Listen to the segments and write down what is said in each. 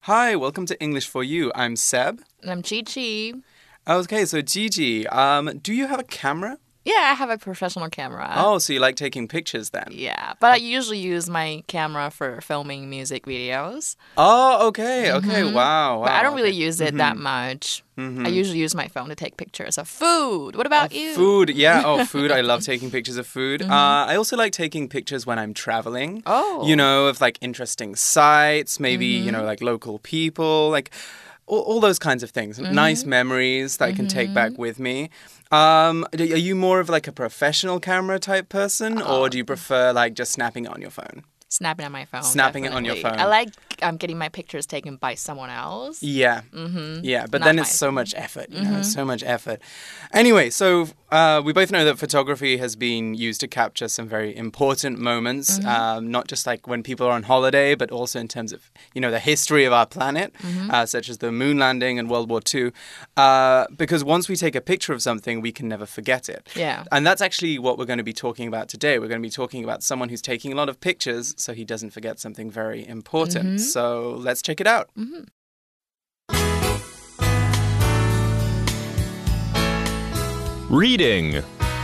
Hi, welcome to English for You. I'm Seb. And I'm Gigi. Okay, so Gigi, do you have a camera? Yeah, I have a professional camera. Oh, so you like taking pictures then? Yeah, but I usually use my camera for filming music videos. Oh, okay, wow. But I don't really use it that much. I usually use my phone to take pictures of food. What about you? Food, yeah. Oh, food. I love taking pictures of food. I also like taking pictures when I'm traveling. Oh. You know, of like interesting sights, maybe, you know, like local people, like all those kinds of things. Nice memories that I can take back with me. Are you more of like a professional camera type person or do you prefer like just snapping it on your phone? Snapping on my phone. Snapping it on your phone. I like getting my pictures taken by someone else. Yeah. Yeah, but then it's so much effort, you know, so much effort. Anyway, so we both know that photography has been used to capture some very important moments, not just like when people are on holiday, but also in terms of, you know, the history of our planet, such as the moon landing and World War II. Because once we take a picture of something, we can never forget it. Yeah. And that's actually what we're going to be talking about today. We're going to be talking about someone who's taking a lot of pictures so he doesn't forget something very important. So let's check it out. Reading.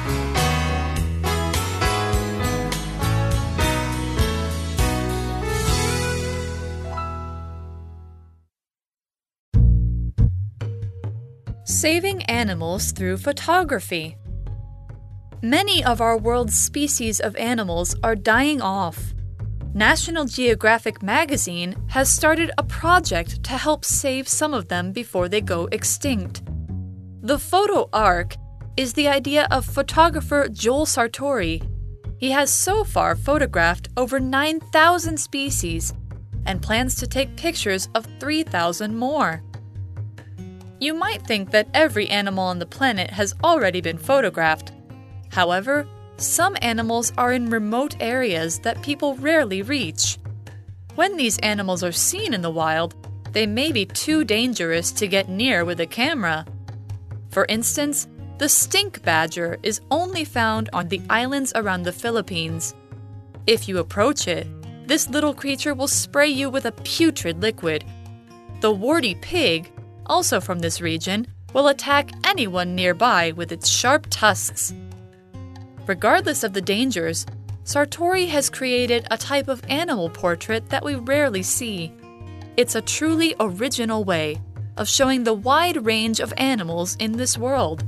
Saving animals through photography. Many of our world's species of animals are dying off. National Geographic magazine has started a project to help save some of them before they go extinct. The Photo Ark is the idea of photographer Joel Sartori. He has so far photographed over 9,000 species and plans to take pictures of 3,000 more. You might think that every animal on the planet has already been photographed. However, some animals are in remote areas that people rarely reach. When these animals are seen in the wild, they may be too dangerous to get near with a camera. For instance, the stink badger is only found on the islands around the Philippines. If you approach it, this little creature will spray you with a putrid liquid. The warty pig, also from this region, will attack anyone nearby with its sharp tusks. Regardless of the dangers, Sartori has created a type of animal portrait that we rarely see. It's a truly original way of showing the wide range of animals in this world.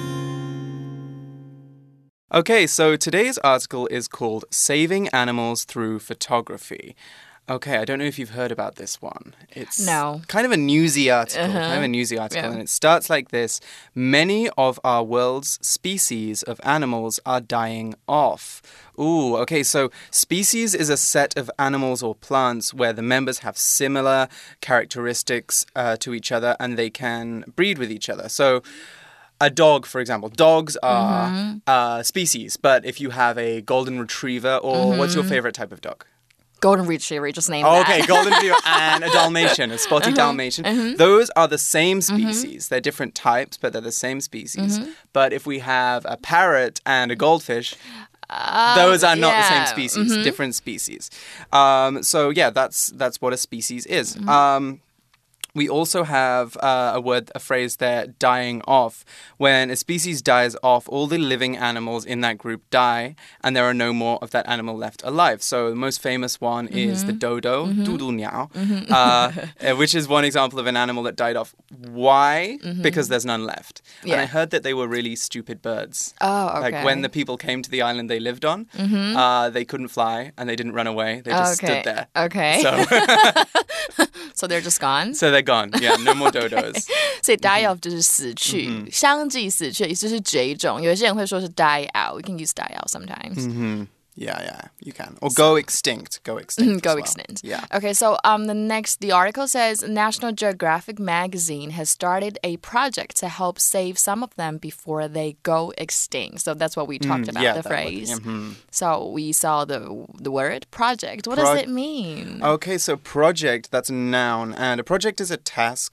Okay, so today's article is called Saving Animals Through Photography. Okay, I don't know if you've heard about this one. It's kind of a newsy article, and it starts like this. Many of our world's species of animals are dying off. Ooh, okay, so species is a set of animals or plants where the members have similar characteristics to each other and they can breed with each other. So a dog, for example. Dogs are species, but if you have a golden retriever, or what's your favorite type of dog? Golden Retriever, just name that. Okay, Golden Retriever and a Dalmatian, a spotty Dalmatian. Those are the same species. They're different types, but they're the same species. But if we have a parrot and a goldfish, those are not the same species, different species. So yeah, that's what a species is. We also have a phrase there, dying off. When a species dies off, all the living animals in that group die, and there are no more of that animal left alive. So the most famous one is the dodo, dudunyao, which is one example of an animal that died off. Why? Because there's none left. Yeah. And I heard that they were really stupid birds. Oh, okay. Like when the people came to the island they lived on, they couldn't fly and they didn't run away. They just stood there. Okay. So, so they're just gone? So they're gone. Yeah, no more dodos. 所以 die off 就是死去，相继死去，意思是绝种。有些人会说是 die out. We can use die out sometimes. Yeah, you can. Or go extinct. Go extinct. Go as well. extinct. Yeah. Okay, so the article says National Geographic magazine has started a project to help save some of them before they go extinct. So that's what we talked about, the phrase. So we saw the word project. What does it mean? Okay, so project, that's a noun. And a project is a task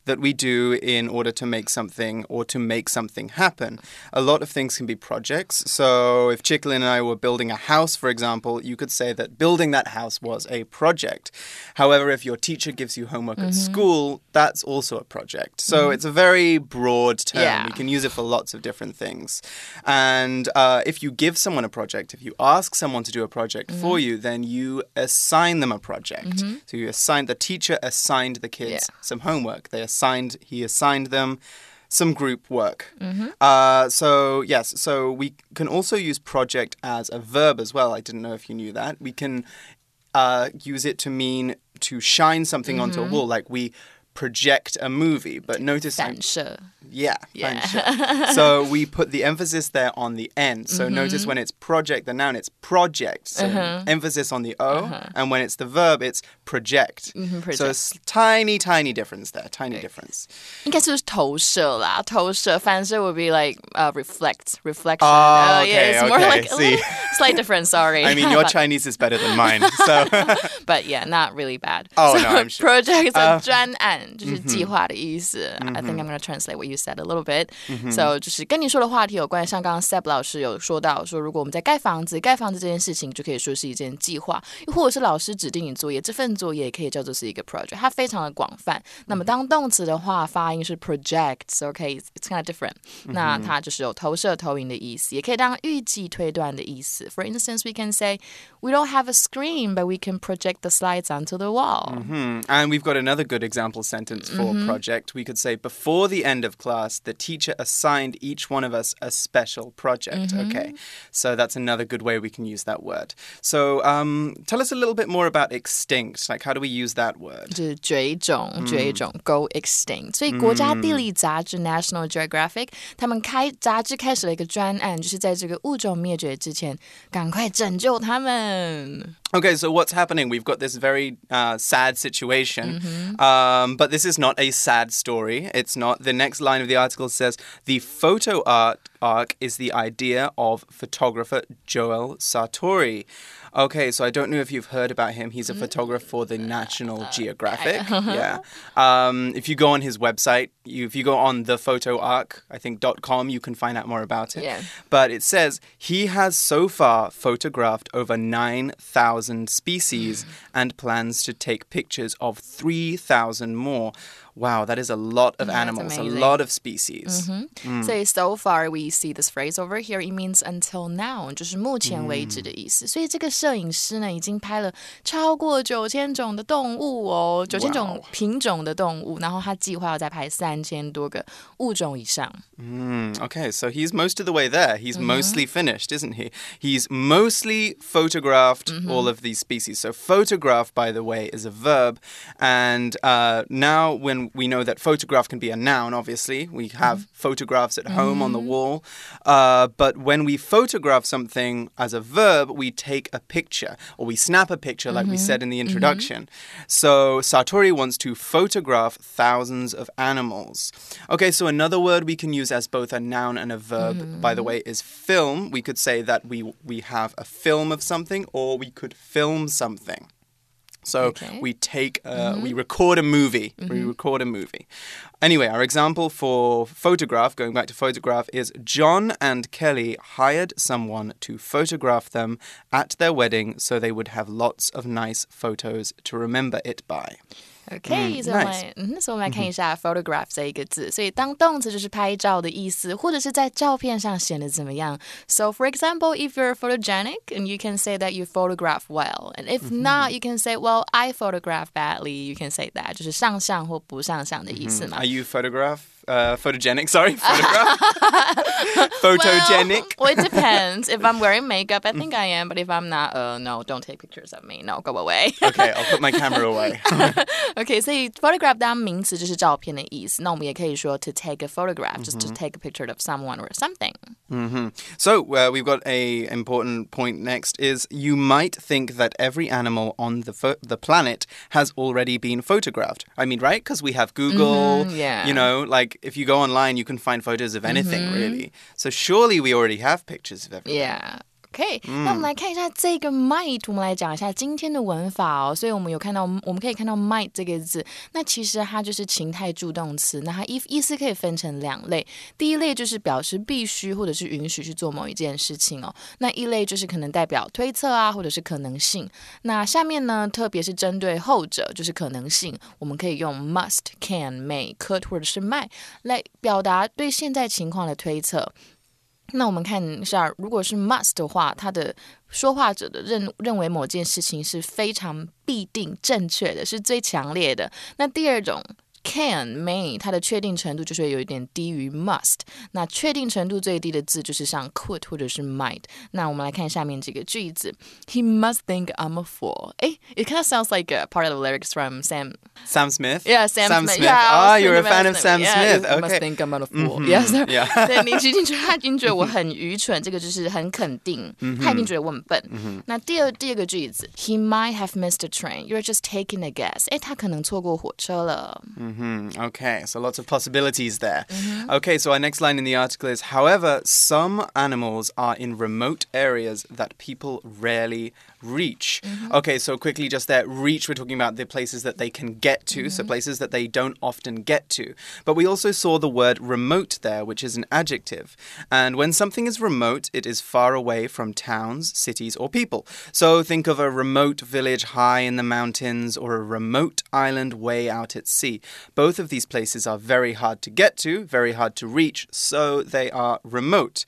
that we do in order to make something or to make something happen. A lot of things can be projects. So if Chicklin and I were building a house, for example, you could say that building that house was a project. However, if your teacher gives you homework at school, that's also a project. So it's a very broad term. Yeah. We can use it for lots of different things. And if you give someone a project, if you ask someone to do a project for you, then you assign them a project. So the teacher assigned the kids some homework. He assigned them some group work. So we can also use project as a verb as well. I didn't know if you knew that. We can use it to mean to shine something onto a wall, like we project a movie. But notice... 反射. Yeah. So we put the emphasis there on the end. So notice when it's project, the noun, it's project. So emphasis on the O. And when it's the verb, it's project. project. So it's tiny difference there. Tiny difference. 应该就是投射啦，投射，反射 would be like reflection. Oh, okay, yeah, it's more like a see. little slight difference, sorry. I mean, your Chinese is better than mine, so... But yeah, not really bad. Oh, so, no, I'm sure. Project 是专案，就是计划的意思。I think I'm going to translate what you said a little bit. So 就是跟你说的话题有关，像刚刚 Seb 老师有说到，说如果我们在盖房子这件事情就可以说是一件计划，又或者是老师指定你作业，这份作业也可以叫做是一个 project， 它非常的广泛。那么当动词的话，发音是 project，OK， it's kind of different。那它就是有投射、投影的意思，也可以当预计、推断的意思。For instance, we can say we don't have a screen, but we can project the slides onto the wall. And we've got another good example sentence for project. We could say, before the end of class, the teacher assigned each one of us a special project. Okay, so that's another good way we can use that word. So tell us a little bit more about extinct. Like, how do we use that word? 就是绝种 go extinct. 所以国家地理杂志 National Geographic 他们杂志开始了一个专案，就是在这个物种灭绝之前赶快拯救他们。 Okay, so what's happening? We've got this very sad situation, but this is not a sad story. It's not. The next line of the article says, the photo arc is the idea of photographer Joel Sartori. Okay, so I don't know if you've heard about him. He's a photographer for the National Geographic. Yeah. If you go on his website, if you go on thephotoarc, I think .com, you can find out more about it. Yeah. But it says he has so far photographed over 9,000 species and plans to take pictures of 3,000 more. Wow, that is a lot of animals, a lot of species. So, so far we see this phrase over here. It means until now, 就是目前为止的意思。所以这个摄影师呢，已经拍了超过9000种的动物哦，9000种品种的动物，然后他计划要再拍3000多个物种以上。 Okay, so he's most of the way there. He's mostly finished, isn't he? He's mostly photographed all of these species. So photograph, by the way, is a verb. And now when we know that photograph can be a noun, obviously. We have photographs at home on the wall. But when we photograph something as a verb, we take a picture or we snap a picture like we said in the introduction. So Sartori wants to photograph thousands of animals. Okay, so another word we can use as both a noun and a verb, by the way, is film. We could say that we have a film of something or we could film something. So we take, we record a movie. We record a movie. Anyway, our example for photograph, going back to photograph, is John and Kelly hired someone to photograph them at their wedding so they would have lots of nice photos to remember it by. OK， 所以我们来看一下 photograph 这一个字。所以当动词就是拍照的意思，或者是在照片上显得怎么样。So for example, if you're photogenic, and you can say that you photograph well, and if not, you can say, well, I photograph badly. You can say that 就是上相或不上相的意思嘛。 Are you photogenic? Sorry, photograph. Photogenic. Well, it depends. If I'm wearing makeup, I think I am. But if I'm not, no, don't take pictures of me. No, go away. Okay, I'll put my camera away. Okay, 所以 photograph 当名词就是照片的意思。那我们也可以说 to take a photograph, just to take a picture of someone or something. So we've got a important point next is you might think that every animal on the planet has already been photographed. I mean, right? Because we have Google, you know, like if you go online, you can find photos of anything, really. So surely we already have pictures of everything. Yeah. OK，那我们来看一下这个 might， 我们来讲一下今天的文法哦。所以我们可以看到 might 这个字，那其实它就是情态助动词，那它意思可以分成2类。第一类就是表示必须或者是允许去做某一件事情哦，那一类就是可能代表推测啊，或者是可能性。那下面呢，特别是针对后者，就是可能性，我们可以用 must, can, may, could 或者是 might 来表达对现在情况的推测。那我们看一下，如果是 must 的话，它的说话者的认为某件事情是非常必定正确的，是最强烈的。那第二种can, may 它的确定程度就是有一点低于 must， 那确定程度最低的字就是像 could 或者是 might。 那我们来看下面这个句子 He must think I'm a fool. It kind of sounds like a part of the lyrics from Sam Smith? Yeah, Sam Smith. Yeah, you're a fan of Sam Smith. You must think I'm a fool. Yes. Yeah. 对，你已经觉得他已经觉得我很愚蠢，这个就是很肯定，他已经觉得我很笨。那第二个句子 He might have missed a train. You're just taking a guess. 他可能错过火车了。 Okay, so lots of possibilities there. Okay, so our next line in the article is, however, some animals are in remote areas that people rarely reach. Okay, so quickly just there, reach, we're talking about the places that they can get to, so places that they don't often get to. But we also saw the word remote there, which is an adjective. And when something is remote, it is far away from towns, cities, or people. So think of a remote village high in the mountains or a remote island way out at sea. Both of these places are very hard to get to, very hard to reach, so they are remote.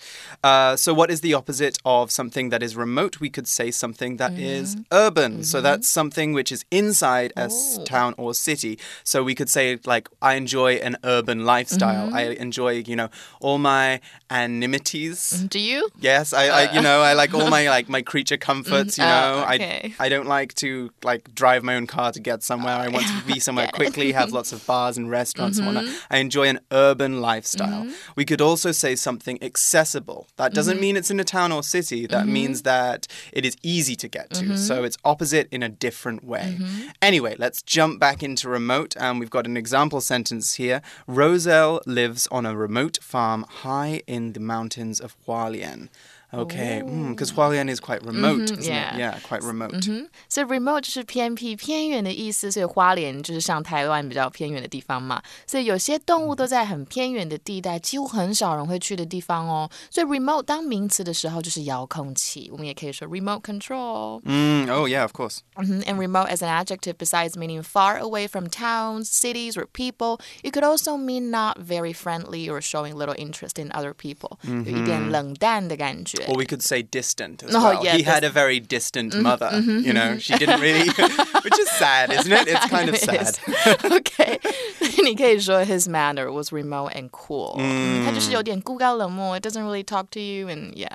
So what is the opposite of something that is remote? We could say something that is urban. So that's something which is inside a town or city. So we could say, like, I enjoy an urban lifestyle. I enjoy, all my animities. Do you? Yes, I like all my creature comforts, Okay. I don't like to drive my own car to get somewhere. I want to be somewhere quickly, have lots of bars and restaurants and whatnot. I enjoy an urban lifestyle. We could also say something accessible. That doesn't mean it's in a town or city. That means that it is easy to get to. So it's opposite in a different way. Anyway, let's jump back into remote, and we've got an example sentence here. Roselle lives on a remote farm high in the mountains of Hualien. Okay, because Hualien is quite remote, isn't it? Yeah, quite remote. So remote 就是偏僻、偏远的意思，所以花莲就是像台湾比较偏远的地方嘛。所以有些动物都在很偏远的地带，几乎很少人会去的地方哦。所以 remote 当名词的时候就是遥控器，我们也可以说 remote control. Oh yeah, of course. And remote as an adjective, besides meaning far away from towns, cities, or people, it could also mean not very friendly or showing little interest in other people. 有一点冷淡的感觉。 Or we could say distant as well. Yeah, he had a very distant mother, she didn't really, which is sad, isn't it? It's kind of sad. Okay. 你可以说 his manner was remote and cool. 他就是有点孤高冷漠, it doesn't really talk to you, and yeah.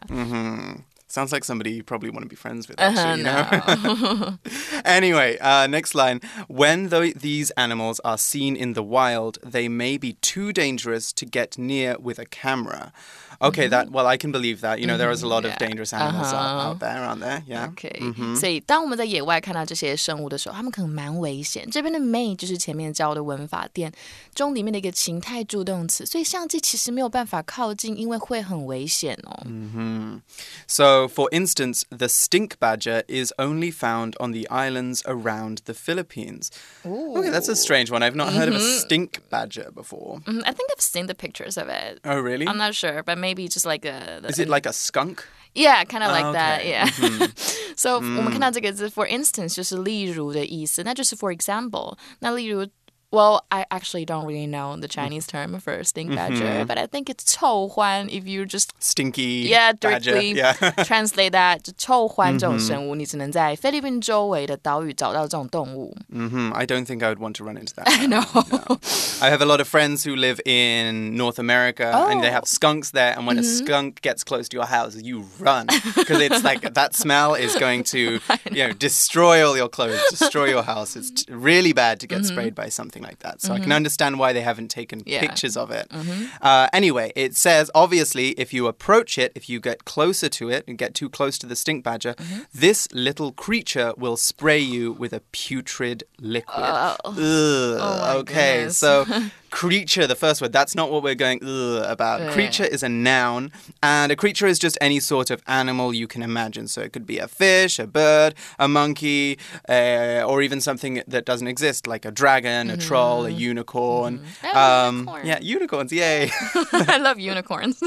Sounds like somebody you probably want to be friends with, actually, No. Anyway, next line. When these animals are seen in the wild, they may be too dangerous to get near with a camera. Okay, I can believe that. There is a lot of dangerous animals out there, aren't there? Yeah. Okay. 所以当我们在野外看到这些生物的时候，它们可能蛮危险。这边的 may 就是前面教的文法典中里面的一个情态助动词，所以相机其实没有办法靠近，因为会很危险哦。 So, for instance, the stink badger is only found on the islands around the Philippines. Ooh. Okay, that's a strange one. I've not heard of a stink badger before. I think I've seen the pictures of it. Oh, really? I'm not sure, but maybe just like Is it like a skunk? Yeah, kind of like that, okay. yeah. So, 我们看到这个字 for instance 就是例如的意思，那就是 for example. 那例如Well, I actually don't really know the Chinese term for stink badger, but I think it's 臭獾 if you just stinky directly translate that. 臭獾这种生物，你只能在菲律宾周围的岛屿找到这种动物。 I don't think I would want to run into that. No. I have a lot of friends who live in North America, and they have skunks there, and when a skunk gets close to your house, you run, because it's like that smell is going to destroy all your clothes, destroy your house. It's really bad to get sprayed by something like that. So I can understand why they haven't taken pictures of it. Anyway, it says, obviously, if you approach it, if you get closer to it and get too close to the stink badger, this little creature will spray you with a putrid liquid. Oh my okay, goodness. so creature, the first word, that's not what we're going about. Creature is a noun, and a creature is just any sort of animal you can imagine. So it could be a fish, a bird, a monkey, or even something that doesn't exist, like a dragon, a troll, a unicorn. Unicorn. Unicorns, yay. I love unicorns.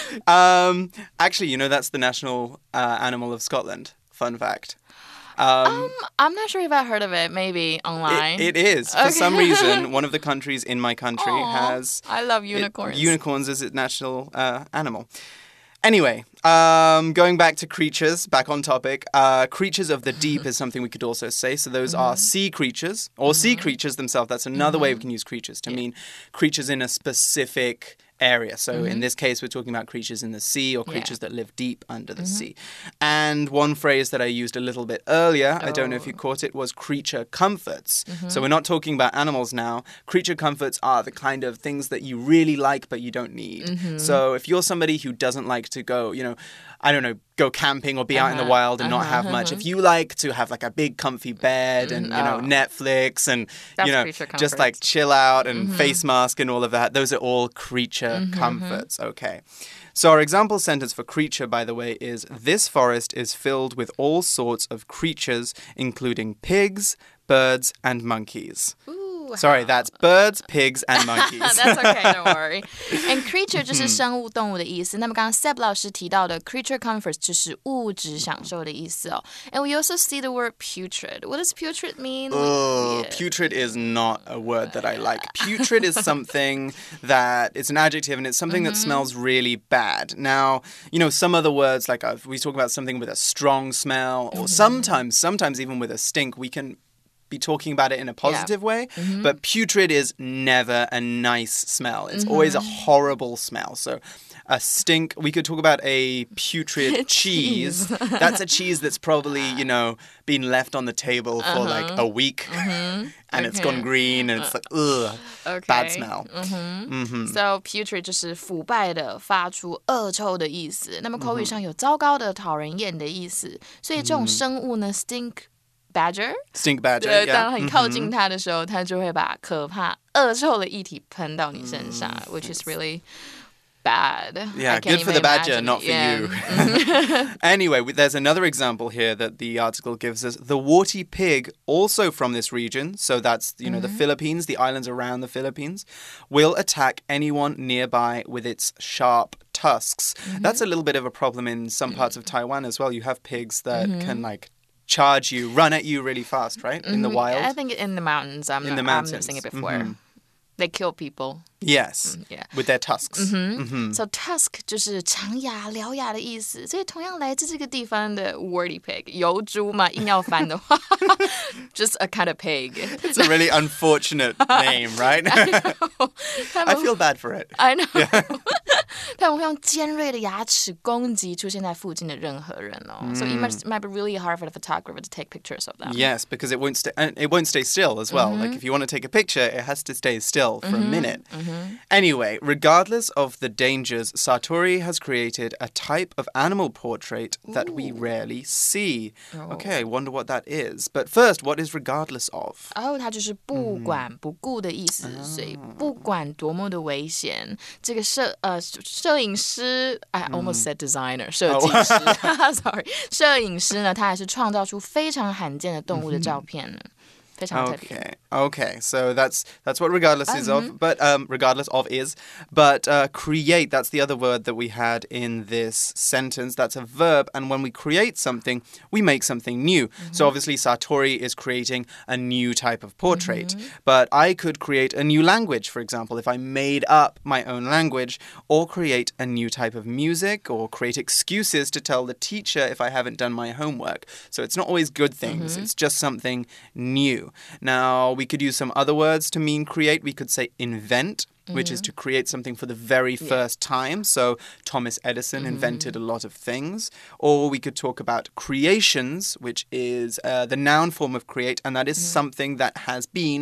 Actually, that's the national animal of Scotland. Fun fact. I'm not sure if I heard of it. Maybe online. It is. For some reason, one of the countries in my country has... I love unicorns. Unicorns as its national animal. Anyway, going back to creatures, back on topic. Creatures of the deep is something we could also say. So those are sea creatures, or sea creatures themselves. That's another way we can use creatures to mean creatures in a specific area. So in this case, we're talking about creatures in the sea or creatures that live deep under the sea. And one phrase that I used a little bit earlier, I don't know if you caught it, was creature comforts. So we're not talking about animals now. Creature comforts are the kind of things that you really like but you don't need. So if you're somebody who doesn't like to go, I don't know, go camping or be out in the wild and not have much. If you like to have like a big comfy bed and, Netflix and, just like chill out and face mask and all of that, those are all creature comforts. Okay. So our example sentence for creature, by the way, is this forest is filled with all sorts of creatures, including pigs, birds, and monkeys. Sorry, that's birds, pigs, and monkeys. That's okay, don't worry. And creature 就是生物动物的意思。那么刚刚 Seb 老师提到的 creature comforts 就是物质享受的意思哦。And we also see the word putrid. What does putrid mean? Putrid is not a word that I like. Putrid is something that it's an adjective and it's something that smells really bad. Now, some other words like we talk about something with a strong smell or sometimes even with a stink, we can be talking about it in a positive way, but putrid is never a nice smell. It's always a horrible smell. So a stink, we could talk about a putrid cheese. That's a cheese that's probably, been left on the table for like a week and it's gone green and it's like, bad smell. So putrid 就是腐败的、发出恶臭的意思。那么口语上有糟糕的、讨人厌的意思。所以这种生物呢 Stink badger, 对，当很靠近它的时候，它就会把可怕、恶臭的液体喷到你身上，which is really bad. Yeah, good for the badger, not for you. Anyway, there's another example here that the article gives us. The warty pig, also from this region, so that's, the Philippines, the islands around the Philippines, will attack anyone nearby with its sharp tusks. That's a little bit of a problem in some parts of Taiwan as well. You have pigs that can, charge you, run at you really fast, right? In the wild. I think in the mountains. I'm noticing it before. They kill people. Yes, with their tusks. So tusk 就是长牙、獠牙的意思。所以同样来自这个地方的 warty pig 油猪嘛，硬要翻的话 just a kind of pig. It's a really unfortunate name, right? I feel bad for it. I know. 他们会用尖锐的牙齿攻击出现在附近的任何人哦。So it might be really hard for the photographer to take pictures of them. Yes, because it won't stay still as well. Like if you want to take a picture, it has to stay still for a minute. Anyway, regardless of the dangers, Satori has created a type of animal portrait that we rarely see. Okay, I wonder what that is. But first, what is regardless of? 它就是不管不顾的意思。所以不管多么的危险，这个摄影师 I almost said designer 设计师sorry 摄影师呢，他还是创造出非常罕见的动物的照片呢。非常特别。 Okay, so that's what regardless is of, but regardless of is, but create, that's the other word that we had in this sentence. That's a verb, and when we create something, we make something new. So obviously Satori is creating a new type of portrait, but I could create a new language, for example, if I made up my own language, or create a new type of music, or create excuses to tell the teacher if I haven't done my homework. So it's not always good things, it's just something new. Now, we could use some other words to mean create. We could say invent, which is to create something for the very first time. So Thomas Edison invented a lot of things. Or we could talk about creations, which is the noun form of create, and that is something that has been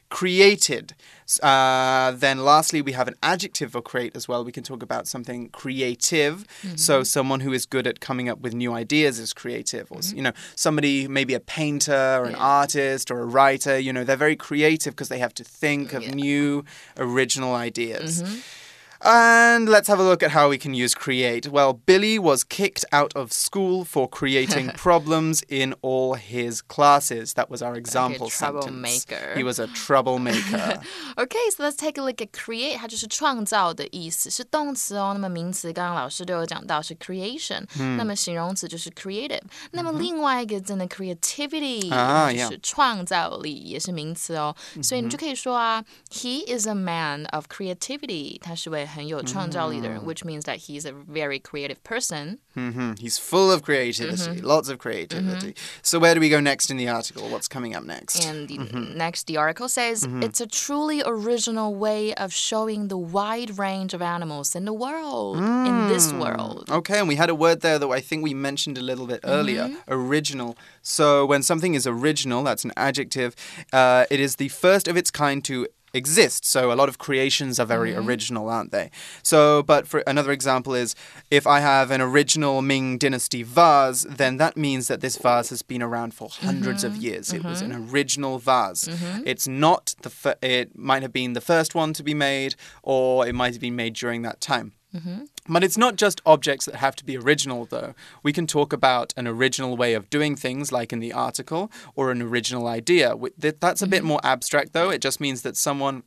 created. Then lastly, we have an adjective for create as well. We can talk about something creative. So someone who is good at coming up with new ideas is creative. Or, somebody, maybe a painter or an artist or a writer, they're very creative because they have to think of new, original ideas. And let's have a look at how we can use create. Well, Billy was kicked out of school for creating problems in all his classes. That was our example sentence. He was a troublemaker. Okay, so let's take a look at create. 它就是创造的意思，是动词哦。那么名词刚刚老师都有讲到是 creation，那么形容词就是 creative。那么另外一个字呢 creativity，就是创造力，也是名词哦。所以你就可以说啊 ，He is a man of creativity。他是位很有创造力的人 which means that he's a very creative person. He's full of creativity, lots of creativity. So where do we go next in the article? What's coming up next? And next, the article says, it's a truly original way of showing the wide range of animals in the world, in this world. Okay, and we had a word there that I think we mentioned a little bit earlier, original. So when something is original, that's an adjective, it is the first of its kind to exist. So a lot of creations are very original, aren't they? So, but for another example is, if I have an original Ming Dynasty vase, then that means that this vase has been around for hundreds of years. It was an original vase. It's not it might have been the first one to be made, or it might have been made during that time. But it's not just objects that have to be original, though. We can talk about an original way of doing things, like in the article, or an original idea. That's a bit more abstract, though. It just means that someone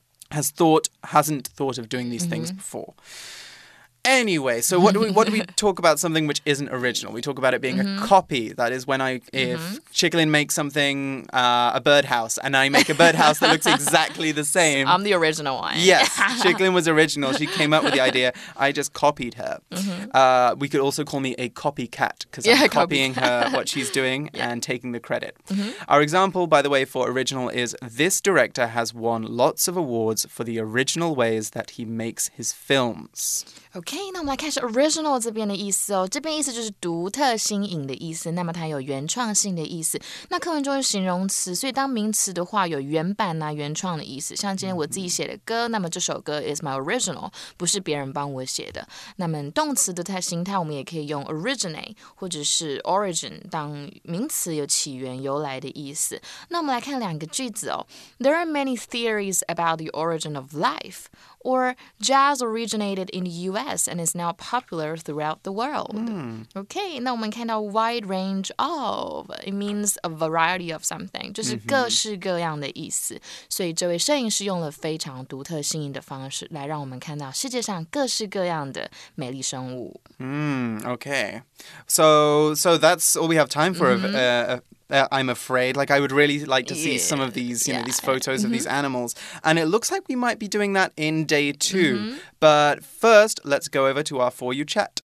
hasn't thought of doing these things before. Anyway, so what do we talk about something which isn't original? We talk about it being a copy. That is when if Chicklin makes something, a birdhouse, and I make a birdhouse that looks exactly the same. I'm the original one. Yes, Chicklin was original. She came up with the idea. I just copied her. We could also call me a copycat because I'm copying her, what she's doing, and taking the credit. Our example, by the way, for original is this director has won lots of awards for the original ways that he makes his films. OK， 那我们来看是 original 这边的意思哦。这边意思就是独特、新颖的意思，那么它有原创性的意思。那课文中是形容词，所以当名词的话有原版啊、原创的意思。像今天我自己写的歌，那么这首歌 is my original， 不是别人帮我写的。那么动词的形态，我们也可以用 originate 或者是 origin 当名词，有起源、由来的意思。那我们来看两个句子哦。There are many theories about the origin of life. Or jazz originated in the U.S. and is now popular throughout the world. OK， 那我们看到 wide range of, it means a variety of something， 就是各式各样的意思。所以这位摄影师用了非常独特新颖的方式来让我们看到世界上各式各样的美丽生物。 Okay. So that's all we have time for. I'm afraid. Like, I would really like to see some of these, these photos of these animals. And it looks like we might be doing that in day 2. But first, let's go over to our For You chat.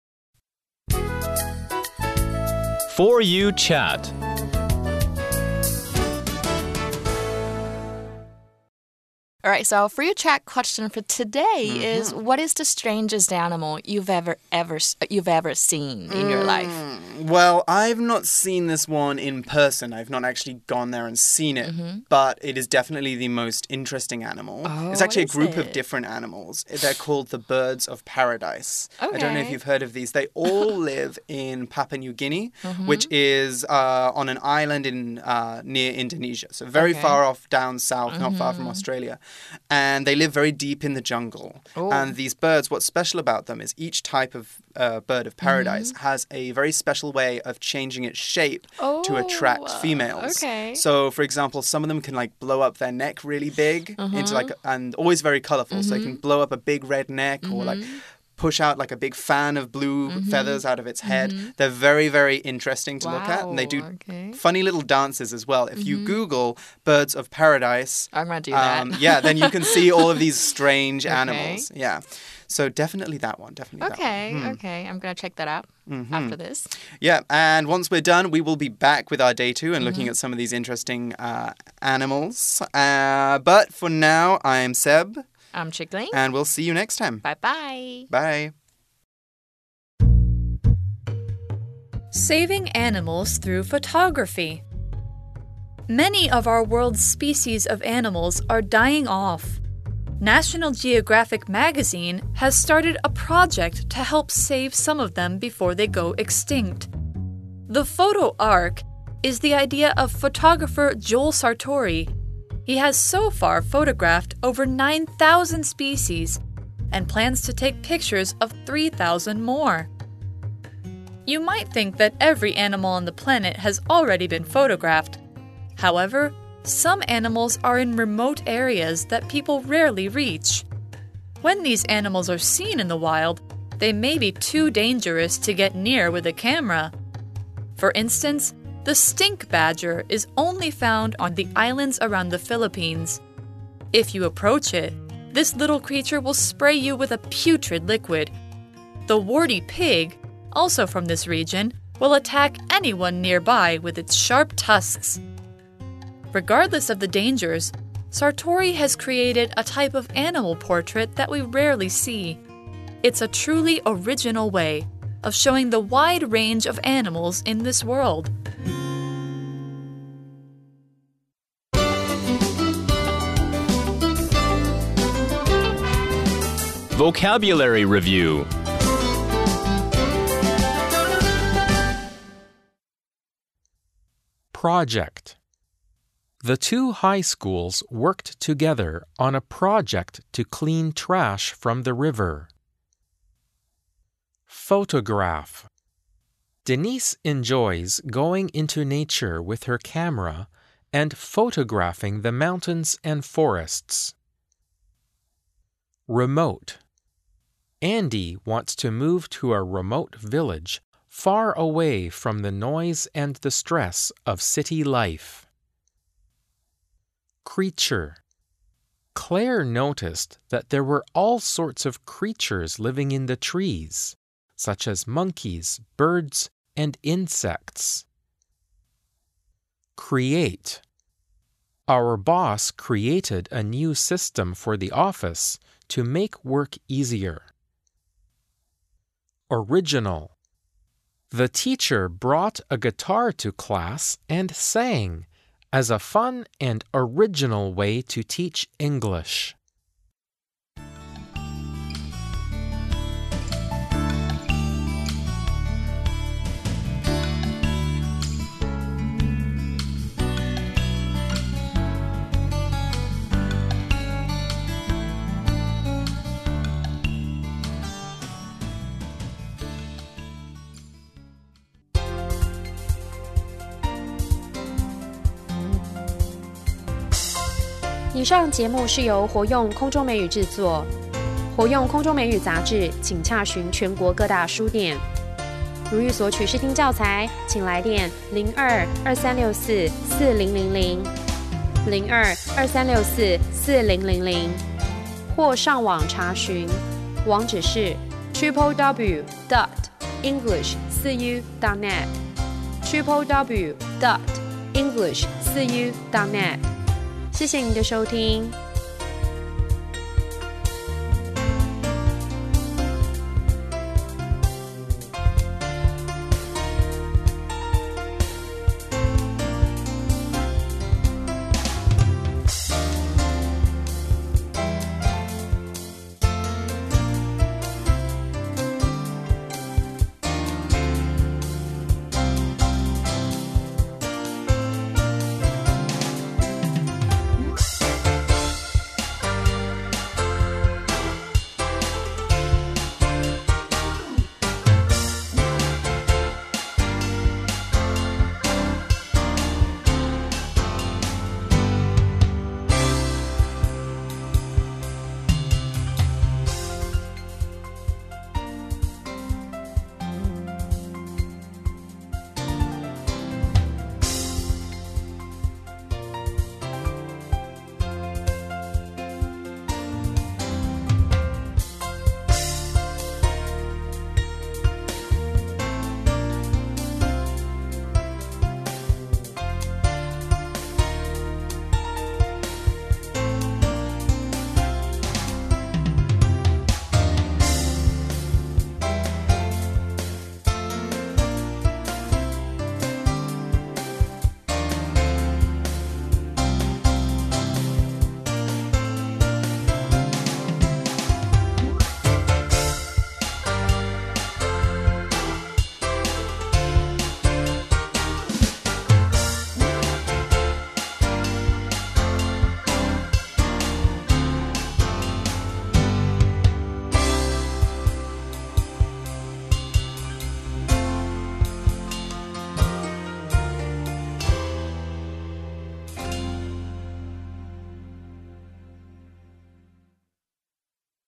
For You chat. All right, so our For You chat question for today is, what is the strangest animal you've ever seen in your life? Well, I've not seen this one in person. I've not actually gone there and seen it, but it is definitely the most interesting animal. It's actually a group of different animals. They're called the birds of paradise. Okay. I don't know if you've heard of these. They all live in Papua New Guinea, which is on an island in near Indonesia. So very far off down south, not far from Australia. And they live very deep in the jungle. And these birds, what's special about them is each type of bird of paradise has a very special way of changing its shape to attract females. Okay. So, for example, some of them can blow up their neck really big into and always very colorful. So they can blow up a big red neck or push out a big fan of blue feathers out of its head. They're very, very interesting to look at. And they do funny little dances as well. If you Google birds of paradise, I'm going to do that. then you can see all of these strange animals. Yeah. So definitely that one. Definitely that one. Okay. Okay. I'm going to check that out after this. Yeah. And once we're done, we will be back with our day 2 and looking at some of these interesting animals. But for now, I'm Seb. I'm Chicklin. And we'll see you next time. Bye-bye. Bye. Saving animals through photography. Many of our world's species of animals are dying off. National Geographic magazine has started a project to help save some of them before they go extinct. The photo ark is the idea of photographer Joel Sartore. He has so far photographed over 9,000 species and plans to take pictures of 3,000 more. You might think that every animal on the planet has already been photographed. However, some animals are in remote areas that people rarely reach. When these animals are seen in the wild, they may be too dangerous to get near with a camera. For instance, the stink badger is only found on the islands around the Philippines. If you approach it, this little creature will spray you with a putrid liquid. The warty pig, also from this region, will attack anyone nearby with its sharp tusks. Regardless of the dangers, Sartore has created a type of animal portrait that we rarely see. It's a truly original way of showing the wide range of animals in this world. Vocabulary Review. Project. The two high schools worked together on a project to clean trash from the river. Photograph. Denise enjoys going into nature with her camera and photographing the mountains and forests. Remote. Andy wants to move to a remote village far away from the noise and the stress of city life. Creature. Claire noticed that there were all sorts of creatures living in the trees, such as monkeys, birds, and insects. Create. Our boss created a new system for the office to make work easier. Original. The teacher brought a guitar to class and sang as a fun and original way to teach English. 以上节目是由活用空中美语制作，活用空中美语杂志，请洽询全国各大书店。如欲索取试听教材，请来电02-2364-4000 02-2364-4000，或上网查询，网址是 www.english4u.net www.english4u.net。谢谢您的收听。